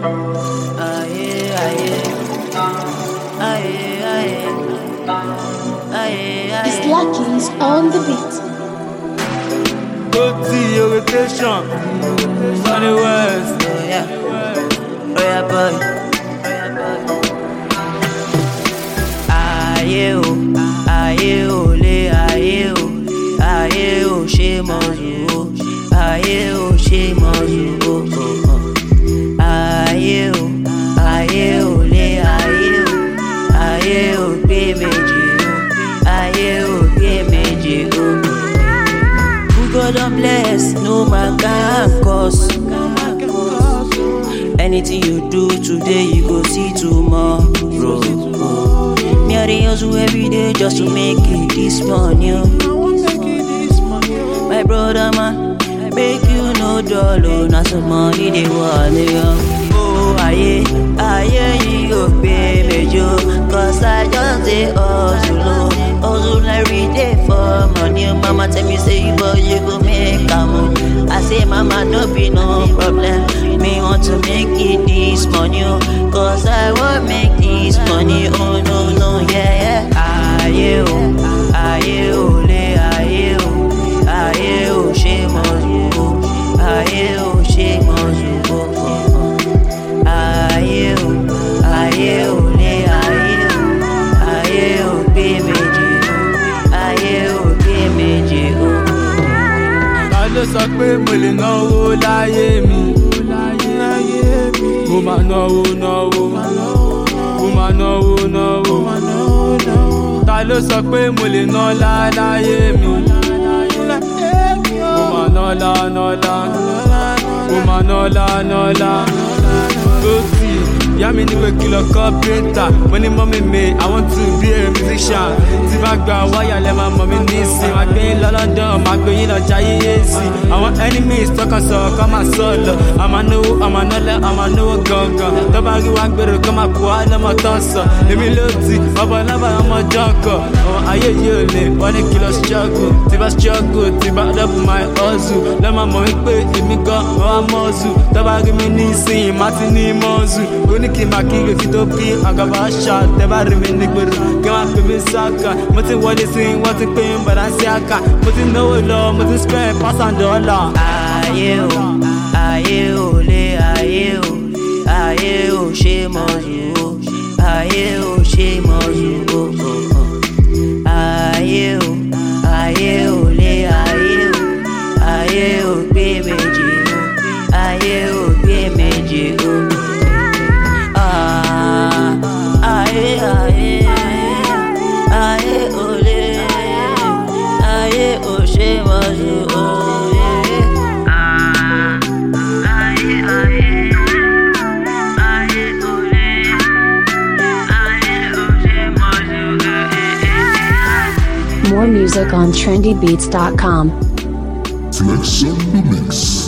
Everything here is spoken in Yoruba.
It's Lucky is on the beat. Go to your rotation. Sunny West. Oh yeah, boy. Aye o, le aye o, ṣe mọ̀jú o, aye o, ṣe mọ̀jú o. Aye o, le aye o, gbé méjì o, aye o, gbé méjì o. Who God don bless, no man can curse. Anything you do today, you go see tomorrow. Me I dey hustle every day just to make it this money. My brother man, make you no dull, oh, na some money dey wale oh. Oh aye, you go pay me Joe, cause I just dey hustle every day for money. Mama tell me say boy you go make am. I say mama no be no problem. Me want to make it this money, cause I want make this money. Oh no, yeah. Aye o, le aye o, ṣe mọ̀jú o, aye o, ṣe mọ̀jú o. Aye o, le aye o, gbé méjì o, aye o, gbé méjì o. Ta ló sọ pé mo lè náwó láyé mi? Mo máa náwó. Ta ló sọ pé mo lè ná láyé mi? Mo máa ná. Go see, ìyá mi ní pé kí lọ kọ́ printer. Mo ní mọ́mí mi, I want to be a musician. Tí bá gba wáyà lẹ́ máa mọ̀ mí nísìn. Máa gbé yín lọ London, máa gbé yín lọ jayé èsì. Àwọn enemies tọkàn sọ̀rọ̀ kọ́ máa sọ̀lọ̀. Àmà náwó, àmà nọ́lẹ̀, àmà náwó gangan. Tó bá rí wá gbèrò kọ́ máa kó wá lọ́mọ tán sọ. Èmi ló ti, ọ̀bọ̀ lábà ọmọ jọ̀kọ̀. Àwọn ayé yìí ò lè, wọ́n ní kí lọ struggle. Tí bá struggle, tí bá double my hustle. Lọ́ máa mọ̀ wípé èmi gan, wọ́n á mọ́ọ̀zù. Tó bá rí mi nísìn, má ti ní mọ́ọ̀zù. Ó ní kí n máa kí èfi tó bí àgàbà ṣá. Tẹ́ bá rí mi nígboro, kí wọ́n á pè mí sáka. Mo ti wọlé sí, wọ́n ti pè ń bàdá sí àkà. Mo ti náwó lọ, mo ti spend pass and dollar. Aye o, le aye o, ṣe mọ̀jú o, aye o, ṣe mọ̀jú o. Aye o, le aye o, gbé méjì o, aye o, gbé méjì o. Aye o, le aye o, ṣe mọ̀jú o. More music on trendybeats.com. Flex on the mix.